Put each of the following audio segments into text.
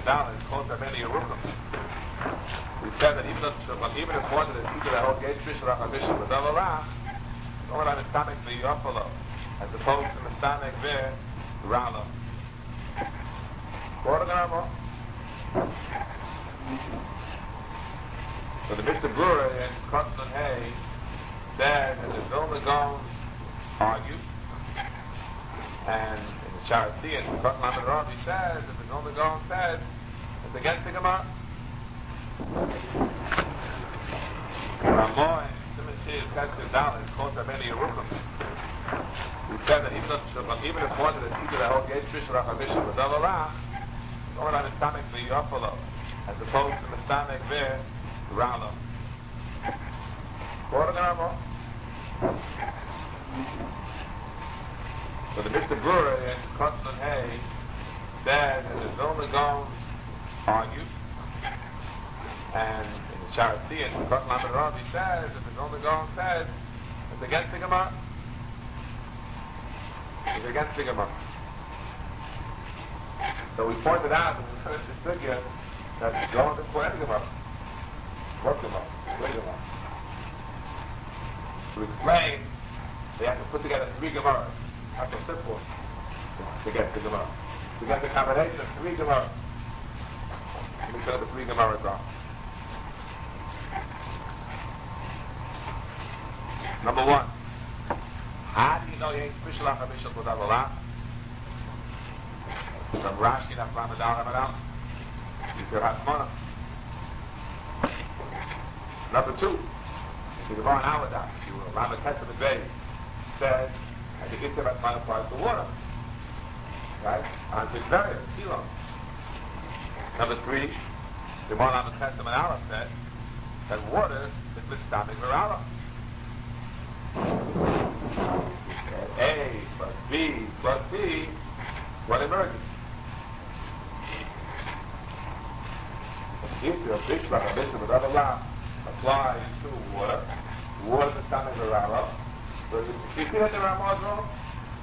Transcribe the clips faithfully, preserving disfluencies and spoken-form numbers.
Dalit, called Rabbeinu Yerucham. We said that even if even if one of the people that hold Gate Bishul HaChabishul with Davarah, only on Mistamek V'Yofalo, as opposed to Mistamek V'Ralo. What are So the Mishnah Brura in Cotton and Hay says that the Vilna Gaons argues, and in the Sharatziyah, in Cotton Lamed Rav, he says that the Vilna Gaon said it's against the Gemara. Ramoy, Simon Shir, Kesher Dalit, called Rabbeinu Yerucham. We said that even if even if one of the people that hold Gate Bishul HaChabishul with Davarah, only on Mistamek V'Yofalo, as opposed to Mistamek V'Ralo. What are So the Mishnah Brura in Cotton and Hay says that the Vilna Gaons argues, and in the Sharatziyah, in Cotton Lamed Rav, he says that the Vilna Gaon said it's against the Gemara. It's against the Gemara. So we pointed out when we finished this figure that the Gaon didn't put any Gemara. What Gemara? Great Gemara. So we explained they have to put together three Gemaras. That's a simple to get the Gemara. To get the combination of three Gemaras. Let me tell you the three Gemaras are. Number one, how do you know you ain't Bishul HaChabishul with Davarah? From Rashi, Daf Lamed Aleph Amud Aleph. You say Hatmona. Number two, the Gemara Awadah, you were Rambam Kesef Beis said that the Iktar Hatmona applies to water. Right? On Mitzvah, Silon. Number three, the Gemara Rambam Kesef Aleph says that water is Mitzvah V'Ralo. A plus B plus C, what emerges? If your Bishul HaChabishul with Davarah applies to water, water is Mistamek V'Ralo. So you see that the Ramah is wrong?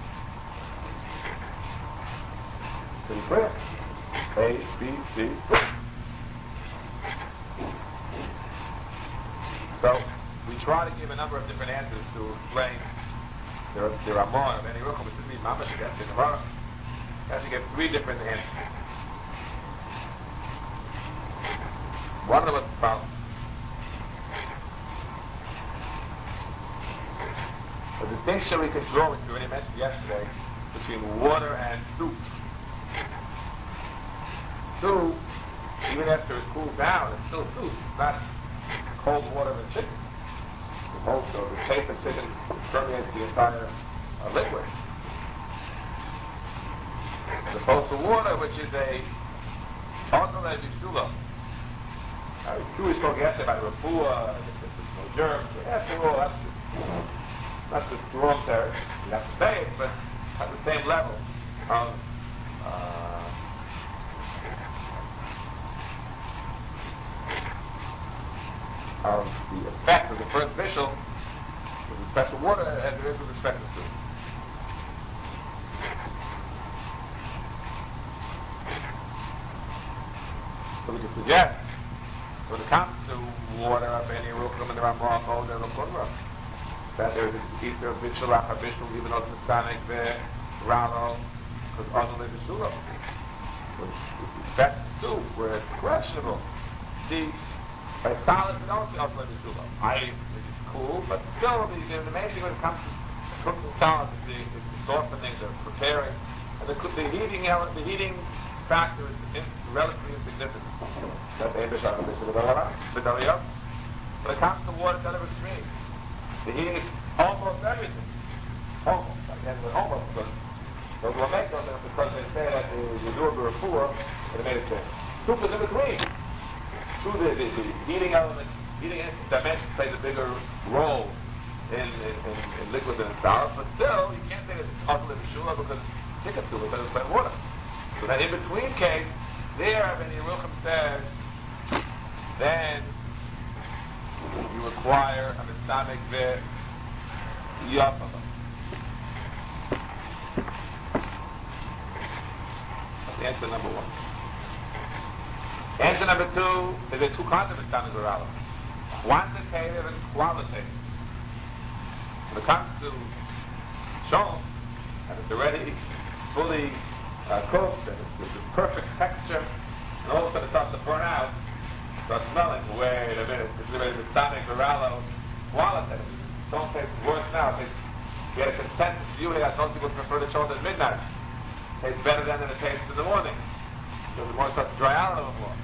Pretty clear. A, B, C. So we try to give a number of different answers to explain the, the Ramah of any Rucham, which is me, Mamash against the Gemara. We have to give three different answers. One of them is as follows. A distinction we can draw, which we already mentioned yesterday, between water and soup. Soup, even after it cools down, it's still soup. It's not cold water and chicken. So the taste of chicken permeates the entire uh, liquid. As opposed to water, which is a also a bishula. Uh, it's true we spoke yesterday about refuah, there's no germs, but after all, that's just, that's just strong terror. You have to say it, but at the same level of uh, of the effect of the first bishul with respect to water as it is with respect to soup. So we can suggest, when it comes to water of any Rucham and the Ramah or the Rucham, that there is a piece of Bishul HaChabishul, even though it's Mistamek V'Ralo, because other than Bishul. With respect to soup, where it's questionable. See, by solids, we don't see ultimate Bishul. I think it's cool, but still, the, the main thing when it comes to cooking solids is the, the softening, the preparing, and the, the heating element, the heating factor is in, relatively insignificant. That's a Bishul HaChabishul V'Daliyah. When it comes to water, it's other extreme. The heating is almost everything. Almost. I can't say almost because those will make them because they say that the, you do it with a refuah, and it made it clear. Soup is in between. True, the, the, the heating element, heating dimension plays a bigger role in, in, in, in liquid than in solids, but still, you can't say that it's also in Bishul because chicken soup is better than plain water. So that in between case, there, when Yerucham said, then you require a Mistamek V'Yofalo. That's the answer number one. Answer number two is there two kinds of Mishtanek Barala. Quantitative and qualitative. When it comes to Shalom, and it's already fully uh, cooked, and it's with the perfect texture, and all of a sudden it starts to burn out, starts smelling. Wait a minute, this is already Mishtanek Barala qualitative. Don't taste worse now. It tastes, we had a consensus view here that most people prefer the Shalom at midnight. It tastes better then than it tastes in the morning. Because the morning starts to dry out a little more.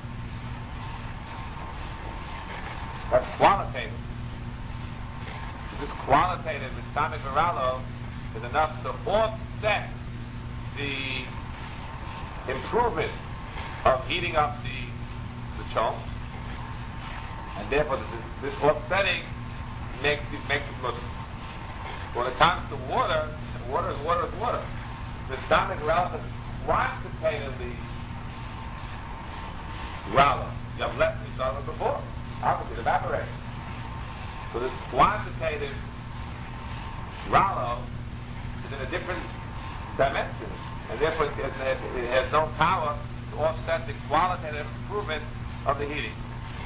That's qualitative. This qualitative Mishtanek Barala is enough to offset the improvement of heating up the the chom, and therefore this, this offsetting makes it makes it look. When it comes to water, and water is water is water. The Mishtanek Barala is quantitatively Rala. You have less than you started with before. Obviously, it evaporates. So this quantitative Rala is in a different dimension, and therefore it, it, it has no power to offset the qualitative improvement of the heating.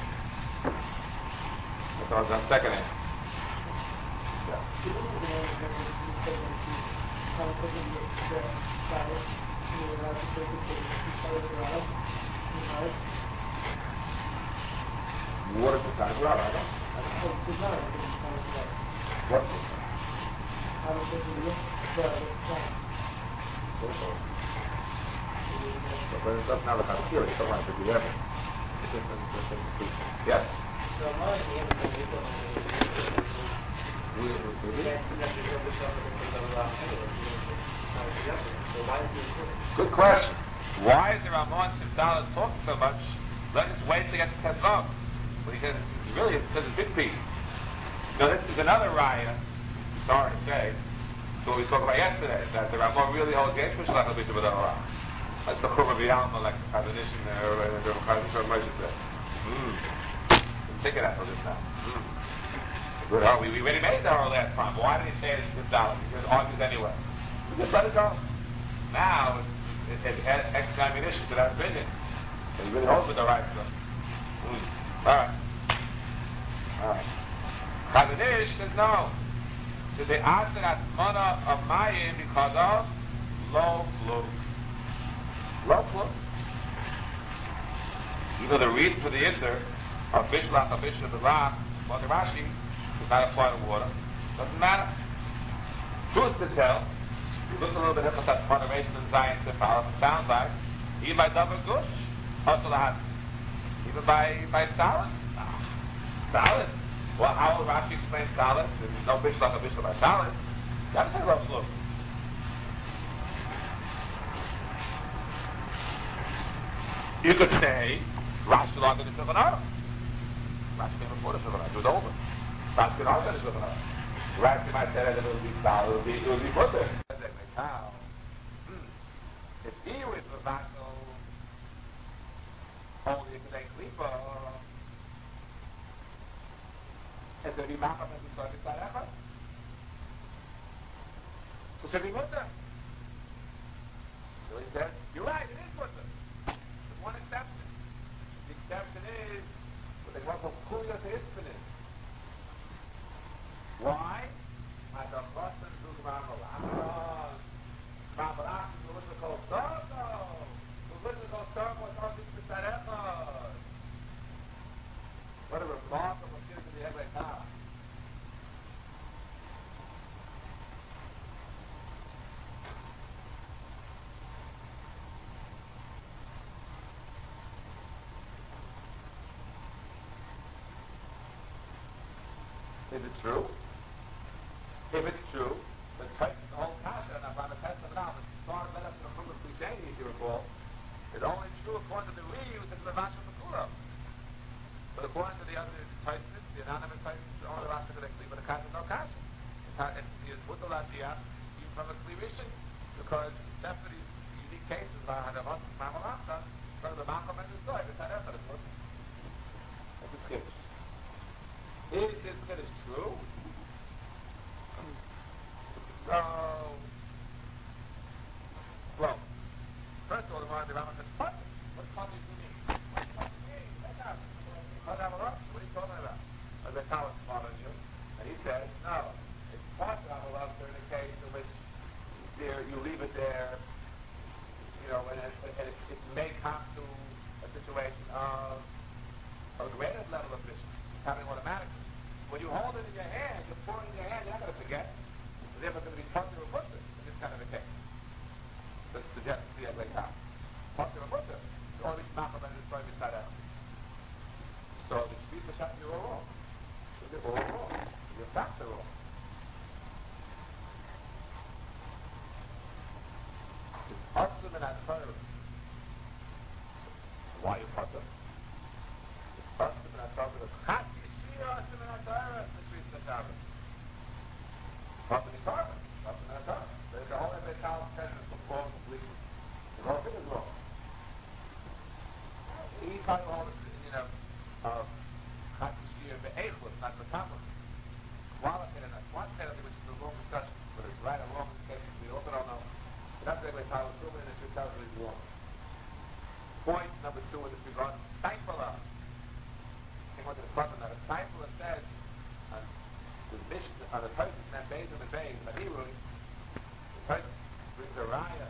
That's our second answer. Yeah. Water to time Rala, I don't. What? But it doesn't have a kind of theory, so like the level. Yes? Good question. Why is the Ramon Sifdala talking so much? Let us wait to get to Tezvav. Well, he says it's really it's a big piece. Now this is another raya. Sorry to say, what we spoke about yesterday, that the Ramon really holds the Eish Mishlach B'Shem B'Dorah. That's the Chum of Yalma, like the Chazanish and the Chazanish Moshe said. Hmm. Take it out for this now. Hmm. Good. Oh, we, we already made that our last time. But why did he say it in this dollar? Because it argues anyway. We just let it go. Now it's, it, it adds extra ammunition to that opinion. And he really holds with the right stuff. Hmm. All right. All right. Chazanish says no. Says they answer that mana of Mayim because of low flow. Low flow. You know the reason for the Isser of Bishlach, of Bishlach, of the Ram, or the Rashi, does not apply to water. Doesn't matter. Truth to tell, you look a little bit at the moderation and science and power, it sounds like, even by double gush, also even by, by salads. Ah, salads. Well, how will Rashi explain salads? There's no Bishlach, of Bishlach by salads. That's a low flow. You could say, Rashi longer than Shulchan Aruch. Rashi came before the Shulchan Aruch. It was over. Rashi could argue the Shulchan Aruch. Rashi might say that it would be solid, it would be, it would be put there. Now, if he was the vassal, only if they klipa, is there any macham and we saw this that So should be put there. So he says, you're right, it is put there. One exception. The exception is what they call Kulias Hispanic. Why? I don't trust them to Mamalach. Mamalach is the listen called Sarko. The listen called Sarko is all these Pisarechos. What a remarkable kid in the head right now. Is it true? If it's true, the text, the whole kasha, and I'm the test of it out, the far better than the Chumah Kushani, if you recall, is only true according to the reuse of the Rashi Makura. But according to the other Taitzvits, the anonymous Taitzvits, only the Rashi correctly, but the kasha is no kasha. And he is put the Latiyah, even from a Klirishin, because definitely these unique cases, I had a lot of Mamalachta, from the Macham and the Soy, the Tarefah is put. That's a skip. Is this Kiddush true? So, slow. First of all, the Rambam says, what? What do you mean? a Betal is smaller than you. And he said, no, it's part of a love in the case in which there, you leave it there, you know, and, it, and it, it may come to a situation of a greater level of vision. It's happening automatically. When you hold it in your hand, you're pouring in your hand, you're not going to forget. You're never going to be taught to remove it in this kind of a case. So it suggests the Eglei Tal. Taught to remove it. You only smach about it from inside out. So the Shvisa Shat, you're all wrong. You're all wrong. Your facts are wrong. It's awesome and unfair. Why you put them? It's awesome and unfair. Chat Yeshir awesome and unfair. The Shvisa Shat. Put them in carbon. Put them in a carbon. The whole Eglei Tal says it's wrong completely. The whole thing is wrong. He probably all this, you know, of Chat Yeshir be'echus, not be'kamus. Qualitative, not quantitative, which is a long discussion, but it's right or wrong in the case we also don't know. But that's the Eglei Tal, assuming that it tells us it's wrong. Point number two in this regard, Steipler. Came on to the front of that. A Steipler says, on the mission, on the person that bathes in the bay, in the Hebrew, the person brings a raya.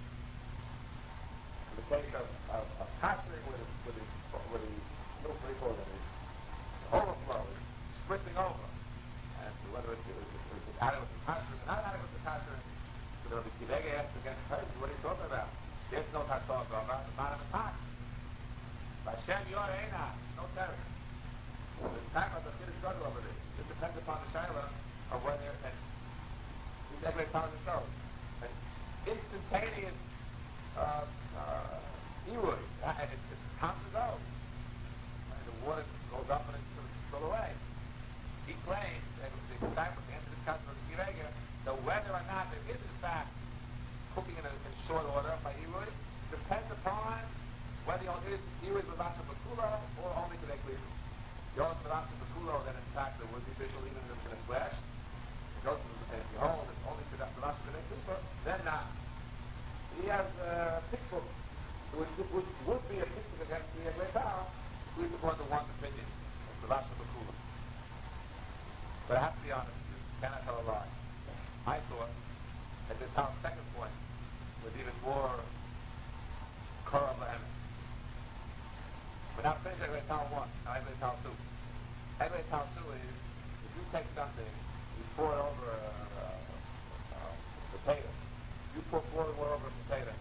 In the case of, of, of kashering with, with the, with the, no, what do you call it, the overflow, it's spritzing over. And whether it's, it's, it's adequate to kashering or not adequate to kashering, so there'll be kilega after against the person, what are you talking about? There's no tatzor goma, the bottom is hot. Vashem yor eina, no terror. There's time of the kid struggle over this. It depends upon the shaila of whether, and these Eglei Tal are so. An instantaneous uh, uh, Irui, uh, it, it comes and goes. And the water goes up and it's still away. He claims, and the time at the end of this concept of the Kirega, that whether or not there is in fact cooking in, a, in short order by Irui depends upon whether it is Irui with Rasha Bakula or only to the Eglei. If you hold the Rasha Bakula, then in fact there would be visual even in the flesh. If you hold it's only to the Rasha Bakula, then not. He has a picture, which, which would be a picture against the Eglei Tal, at least according to one opinion, of the Rasha Bakula. But I have to be honest with you, cannot tell a lie. I thought that the Tal's second point was even more Korah Lahemis. But now finish Eglei Tal one, now Eglei Tal two. Eglei Tal two is, if you take something, you pour it over a, a, a, a potato, you pour boiling water over a potato,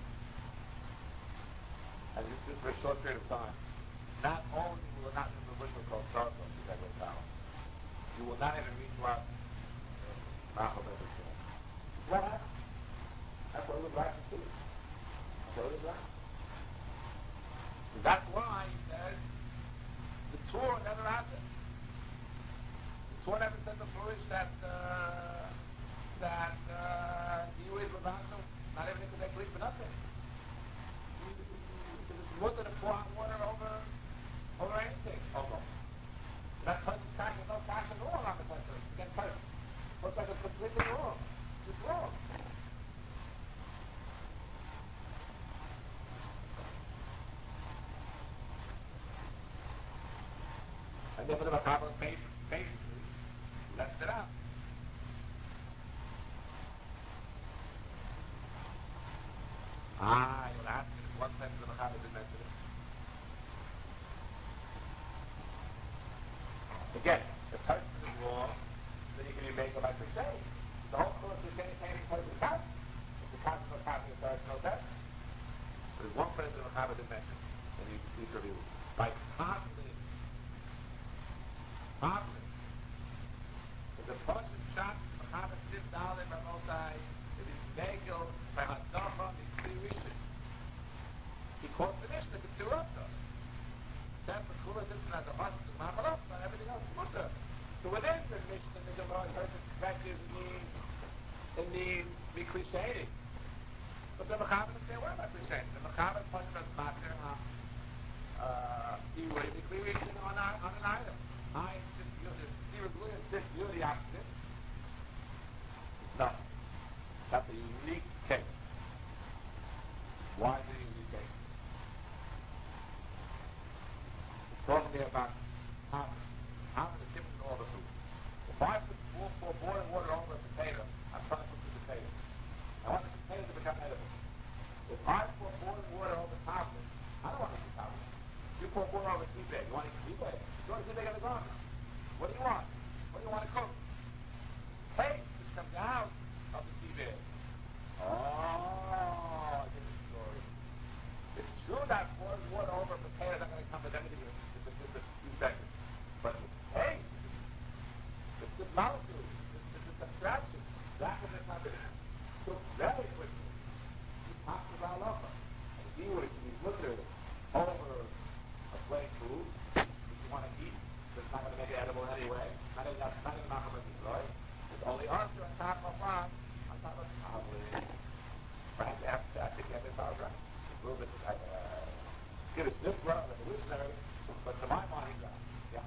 and this is for a short period of time, not only will it not be the ritual called Sarko, which is Eglei Tal, you will not even reach what Machal Ben is saying. What happened? That's what it was like to see. That's what it was like. That's why he says the Torah never has it. The Torah never said the Purish that uh, that uh, you is Levanto, not even if they believe for nothing. Because it's more than a pour hot water over over anything, almost. That person is cash, there's no cash at all on the person. Again, person. Looks like it's completely wrong. It's wrong. And then with the Macabre basically, basically left it out. Ah, you'll ask me if one place in the Macabre didn't mention it. Again, the person is wrong, then you can be made by Krishay. The whole course of Krishay came because of the cat. If the cat is not copy, the person no text. But there's one place in the Macabre didn't mention it, and you please review it. By confidence. Confidence. If the person shot Macabre Sif Dalit by both sides, it is Megil by Hadafa in Ksirishin. He quotes the Mishnah, the Tzirata. That's the Kula, this and that, the Hashim, the Mahalach, and everything else is Mutter. So within the Mishnah, the Gemara, the person scratches and needs, and needs to be clichéing. But the Machaber doesn't say a word about clichéing. The Machaber person does matter, uh, he would be clichéing on, on an item. I, Stephen Blue, and Sid, you're the opposite. No. That's a unique case. Why is it a unique case? It's talking here about Haman. Haman is different than all If I put pour, pour boiling water over a potato, I'm trying to cook the potato. I want the potato to become edible. If I pour boiling water over top of it, I don't want to eat top of it. You pour water over tea bag, you want to eat tea bag? You want to tea bag in the garden? What do you want? What do you want to cook? Taste which comes out of the tea bag. Oh, I get the story. It's true that pouring water over a potato is not going to come with anything in just a few seconds. But the taste, it's this molecule, it's this abstraction. That's what it's happening. So very quickly, he pops it all over. And he would he's looking over a plain food, which you want to eat, but it's not going to make it edible anyway. Not even not even not going to be right. It's only after on top of one, on top of probably. Right after I think every power right. A little bit like uh give it this rub and listener, but to my mind, yeah. Yeah.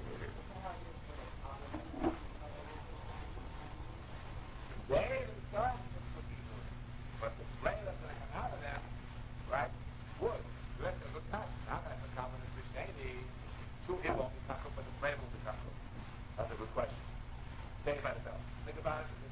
They themselves would be good. But the flavor that's going to come out of them, right, would. That's a good touch. Not going to come in the Christianity. Two it won't be taco, but the flavor will be taco. That's a good question. Think about it though. Think about it.